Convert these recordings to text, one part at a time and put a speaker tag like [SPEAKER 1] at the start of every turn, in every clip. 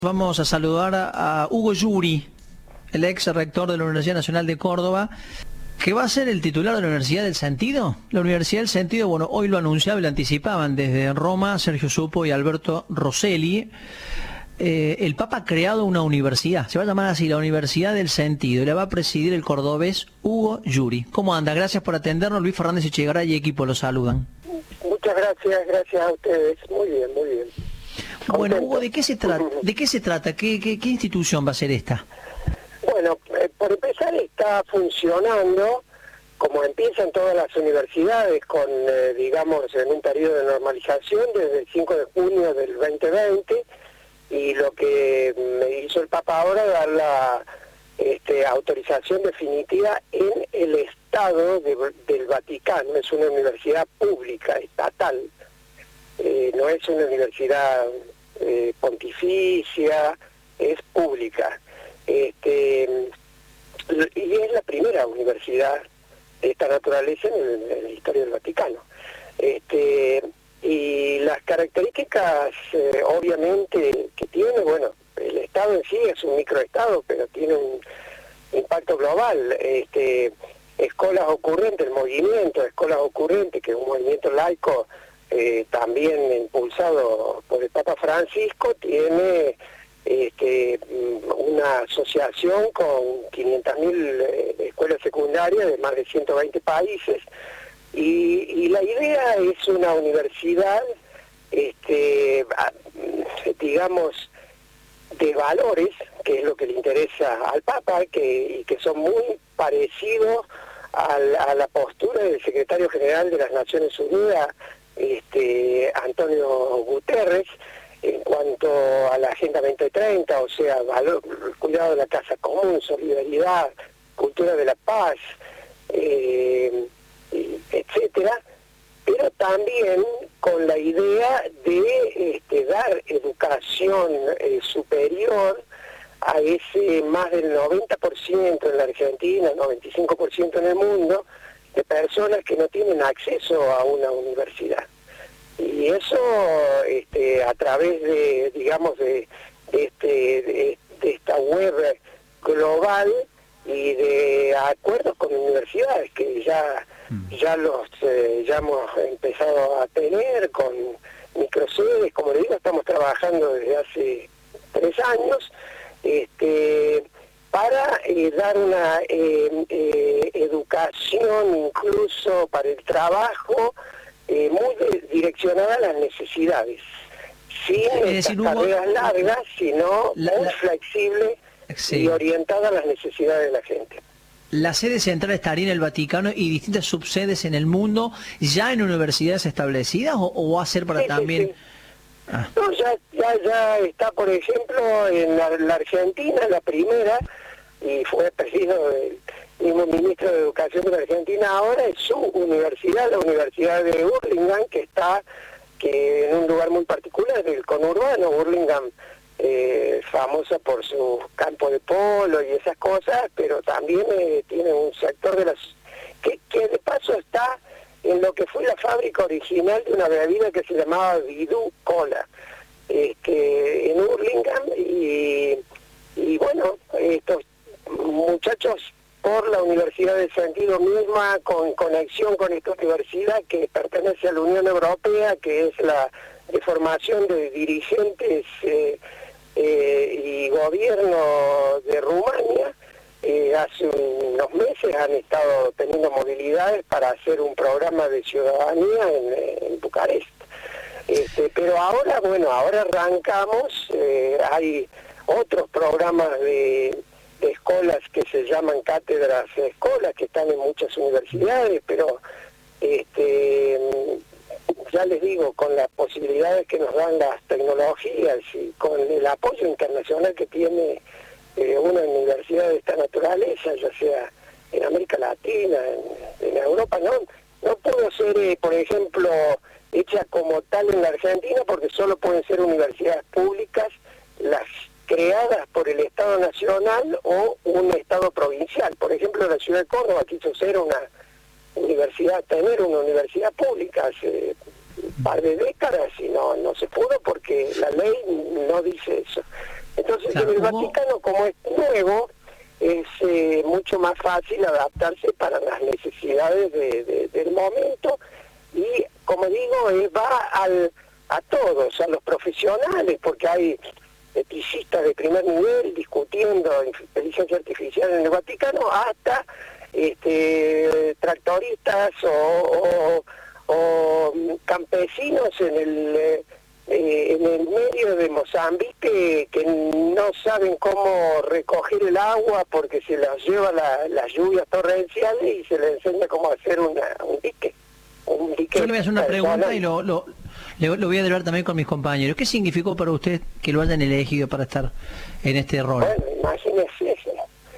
[SPEAKER 1] Vamos a saludar a Hugo Yuri, el ex rector de la Universidad Nacional de Córdoba, que va a ser el titular de la Universidad del Sentido. La Universidad del Sentido, bueno, hoy lo anunciaba y lo anticipaban desde Roma, Sergio Supo y Alberto Rosselli. El Papa ha creado una universidad, se va a llamar así, la Universidad del Sentido, y la va a presidir el cordobés Hugo Yuri. ¿Cómo anda? Gracias por atendernos. Luis Fernández Echegaray y equipo lo saludan.
[SPEAKER 2] Muchas gracias a ustedes. Muy bien, muy bien.
[SPEAKER 1] Bueno, Hugo, ¿de qué se trata? ¿Qué institución va a ser esta?
[SPEAKER 2] Bueno, por empezar está funcionando como empiezan todas las universidades con, digamos, en un periodo de normalización desde el 5 de junio del 2020, y lo que me hizo el Papa ahora es dar la autorización definitiva en el Estado del Vaticano. Es una universidad pública, estatal, no es una universidad pontificia, es pública. Y es la primera universidad de esta naturaleza en la historia del Vaticano. Y las características, obviamente, que tiene, bueno, el Estado en sí es un microestado, pero tiene un impacto global. Escolas Ocurrentes, el movimiento Escolas Ocurrentes, que es un movimiento laico también impulsado por el Papa Francisco, tiene una asociación con 500.000 escuelas secundarias de más de 120 países, y la idea es una universidad, digamos, de valores, que es lo que le interesa al Papa, y que son muy parecidos a la postura del secretario general de las Naciones Unidas, Antonio Guterres, en cuanto a la Agenda 2030, o sea, cuidado de la casa común, solidaridad, cultura de la paz, etcétera, pero también con la idea de dar educación superior a ese más del 90% en la Argentina, 95% en el mundo, de personas que no tienen acceso a una universidad. Y eso a través de, digamos, de esta web global y de acuerdos con universidades que ya hemos empezado a tener con microsedes. Como le digo, estamos trabajando desde hace 3 años para dar una educación incluso para el trabajo muy direccionada a las necesidades, sin tareas largas, sino muy flexible, sí, y orientada a las necesidades de la gente.
[SPEAKER 1] La sede central estaría en el Vaticano y distintas subsedes en el mundo, ya en universidades establecidas, o va a ser para también...
[SPEAKER 2] Sí. No, ya está, por ejemplo, en la Argentina, la primera, y fue presidido del mismo ministro de Educación de la Argentina. Ahora es su universidad, la Universidad de Burlingame, que está en un lugar muy particular, el conurbano. Burlingame, famosa por su campo de polo y esas cosas, pero también tiene un sector de que de paso está en lo que fue la fábrica original de una bebida que se llamaba Vidú Cola, en Burlingame, y bueno, estos muchachos, por la Universidad del Sentido misma, con conexión con esta universidad que pertenece a la Unión Europea, que es la de formación de dirigentes y gobierno de Rumania, hace unos meses han estado teniendo movilidades para hacer un programa de ciudadanía en Bucarest. Pero ahora, bueno, ahora arrancamos, hay otros programas de escuelas que se llaman cátedras escuelas, que están en muchas universidades, pero ya les digo, con las posibilidades que nos dan las tecnologías y con el apoyo internacional que tiene una universidad de esta naturaleza, ya sea en América Latina, en Europa, no pudo ser, por ejemplo, hecha como tal en la Argentina, porque solo pueden ser universidades públicas, las creadas por el Estado Nacional o un Estado provincial. Por ejemplo, la ciudad de Córdoba quiso ser tener una universidad pública hace un par de décadas, y no se pudo porque la ley no dice eso. Entonces
[SPEAKER 1] Claro,
[SPEAKER 2] en el
[SPEAKER 1] hubo...
[SPEAKER 2] Vaticano, como es nuevo, es mucho más fácil adaptarse para las necesidades del momento, y como digo, va a todos, a los profesionales, porque hay eticistas de primer nivel discutiendo inteligencia artificial en el Vaticano, hasta tractoristas o campesinos en el medio de Mozambique que no saben cómo recoger el agua porque se las lleva las lluvias torrenciales, y se les enseña cómo hacer un dique.
[SPEAKER 1] Yo le voy a hacer una pregunta y lo voy a hablar también con mis compañeros. ¿Qué significó para usted que lo hayan elegido para estar en este rol?
[SPEAKER 2] Bueno, imagínese eso.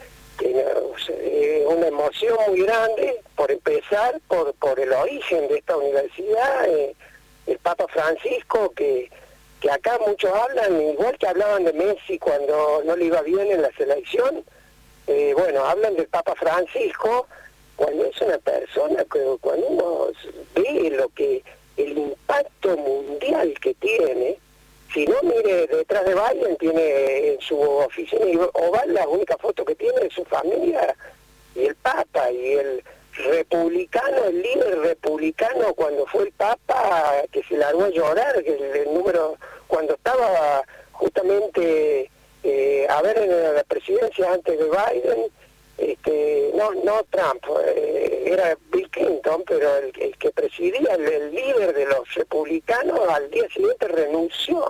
[SPEAKER 2] Una emoción muy grande, por empezar, por el origen de esta universidad. El Papa Francisco, que acá muchos hablan, igual que hablaban de Messi cuando no le iba bien en la selección, bueno, hablan del Papa Francisco cuando es una persona, cuando uno ve el impacto mundial que tiene. Si no, mire, detrás de Biden tiene en su oficina oval la única foto que tiene de su familia y el Papa, y el republicano, el líder republicano, cuando fue el Papa, que se largó a llorar, que el número, cuando estaba justamente en la presidencia antes de Biden, no Trump, era Bill Clinton, pero el que presidía, el líder de los republicanos, al día siguiente renunció.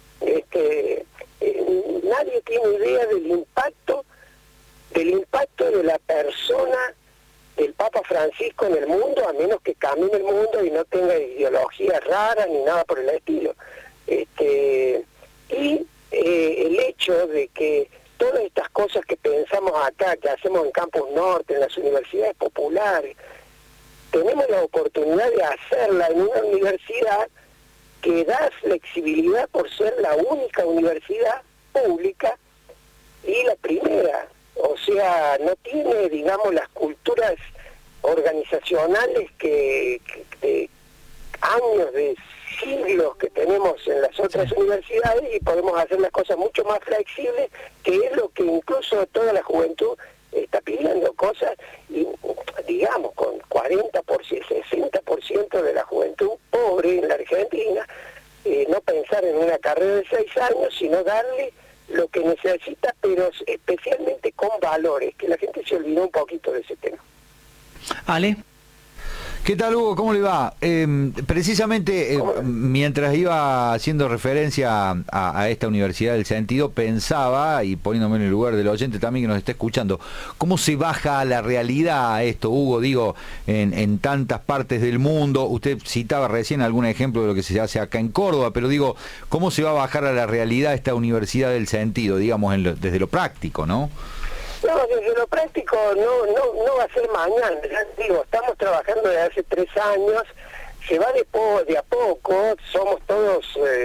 [SPEAKER 2] Nadie tiene idea del impacto de la persona del Papa Francisco en el mundo, a menos que camine el mundo y no tenga ideologías raras ni nada por el estilo. El hecho de que todas estas cosas que pensamos acá, que hacemos en Campus Norte, en las universidades populares, tenemos la oportunidad de hacerla en una universidad que da flexibilidad por ser la única universidad pública y la primera. O sea, no tiene, digamos, las culturas organizacionales que de años, de siglos que tenemos en las otras universidades, y podemos hacer las cosas mucho más flexibles, que es lo que incluso toda la juventud está pidiendo, cosas, y digamos, con 40%, 60% de la juventud pobre en la Argentina, no pensar en una carrera de 6 años, sino darle lo que necesita, pero especialmente con valores, que la gente se olvidó un poquito de ese tema.
[SPEAKER 1] Ale.
[SPEAKER 3] ¿Qué tal, Hugo? ¿Cómo le va? Precisamente, mientras iba haciendo referencia a esta Universidad del Sentido, pensaba, y poniéndome en el lugar del oyente también que nos está escuchando, ¿cómo se baja a la realidad a esto, Hugo? Digo, en tantas partes del mundo. Usted citaba recién algún ejemplo de lo que se hace acá en Córdoba, pero digo, ¿cómo se va a bajar a la realidad esta Universidad del Sentido, digamos, desde lo práctico, ¿no?
[SPEAKER 2] No, desde lo práctico no va a ser mañana. Ya digo, estamos trabajando desde hace 3 años, se va de a poco, somos todos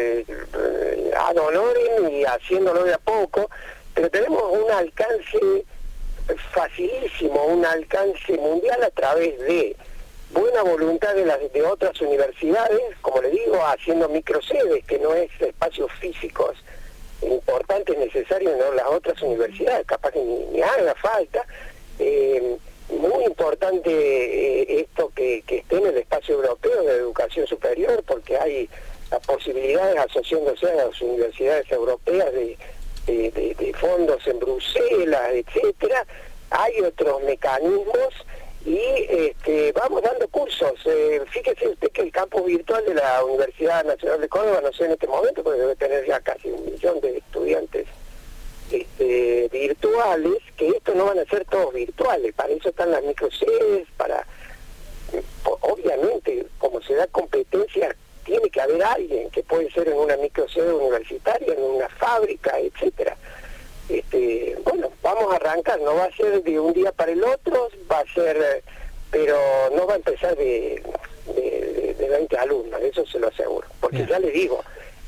[SPEAKER 2] ad honorem y haciéndolo de a poco, pero tenemos un alcance facilísimo, un alcance mundial a través de buena voluntad de otras universidades, como le digo, haciendo microsedes, que no es espacios físicos importante, necesario en las otras universidades, capaz que ni haga falta. Muy importante esto que esté en el espacio europeo de educación superior, porque hay las posibilidades, asociándose a las universidades europeas, de fondos en Bruselas, etcétera. Hay otros mecanismos y vamos dando cursos. Fíjese usted que el campus virtual de la Universidad Nacional de Córdoba, no sé en este momento, porque debe tener ya casi 1 millón de estudiantes virtuales, que estos no van a ser todos virtuales, para eso están las microsedes, obviamente, como se da competencia, tiene que haber alguien que puede ser en una microsede universitaria, en una fábrica, etcétera. Bueno, vamos a arrancar, no va a ser de un día para el otro, va a ser, pero no va a empezar de 20 alumnos, eso se lo aseguro, porque
[SPEAKER 1] Bien.
[SPEAKER 2] ya les digo,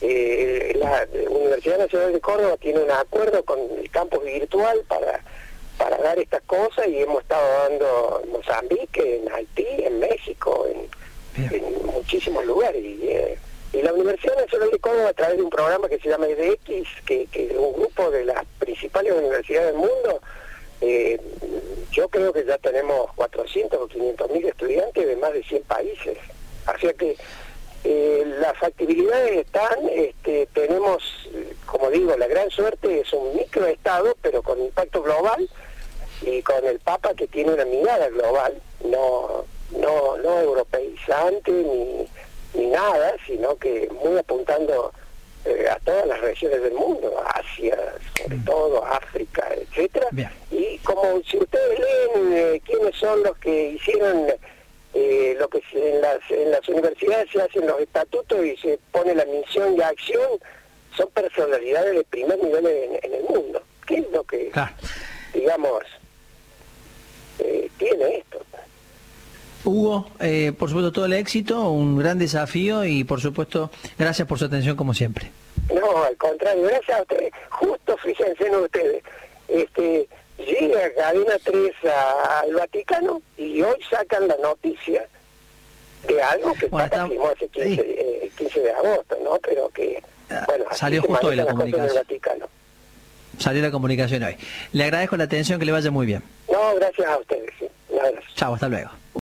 [SPEAKER 2] la Universidad Nacional de Córdoba tiene un acuerdo con el campus virtual para dar estas cosas, y hemos estado dando en Mozambique, en Haití, en México, en muchísimos lugares, y Y la Universidad Nacional de Córdoba, a través de un programa que se llama EDX, que es un grupo de las principales universidades del mundo, yo creo que ya tenemos 400 o 500 mil estudiantes de más de 100 países. O sea que las factibilidades están, tenemos, como digo, la gran suerte, es un microestado, pero con impacto global, y con el Papa que tiene una mirada global, no europeizante ni nada, sino que muy apuntando a todas las regiones del mundo, Asia, sobre todo, África, etcétera.
[SPEAKER 1] Bien.
[SPEAKER 2] Y como si ustedes leen quiénes son los que hicieron lo que en las universidades se hacen los estatutos y se pone la misión y acción, son personalidades de primer nivel en el mundo. ¿Qué es lo que,
[SPEAKER 1] Claro.
[SPEAKER 2] digamos, tiene esto?
[SPEAKER 1] Hugo, por supuesto todo el éxito, un gran desafío y por supuesto gracias por su atención como siempre.
[SPEAKER 2] No, al contrario, gracias a ustedes. Justo fíjense en ustedes, llega Cadena 3 al Vaticano y hoy sacan la noticia de algo que pasó hace 15 de agosto, ¿no? Pero que, bueno,
[SPEAKER 1] salió justo hoy la comunicación.
[SPEAKER 2] Del Vaticano.
[SPEAKER 1] Salió la comunicación hoy. Le agradezco la atención, que le vaya muy bien.
[SPEAKER 2] No, gracias a ustedes, sí. Un abrazo.
[SPEAKER 1] Chao, hasta luego.